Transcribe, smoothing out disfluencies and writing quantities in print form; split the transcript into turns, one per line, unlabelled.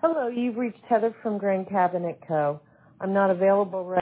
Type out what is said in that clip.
Hello, you've reached Heather from Grand Cabinet Co. I'm not available right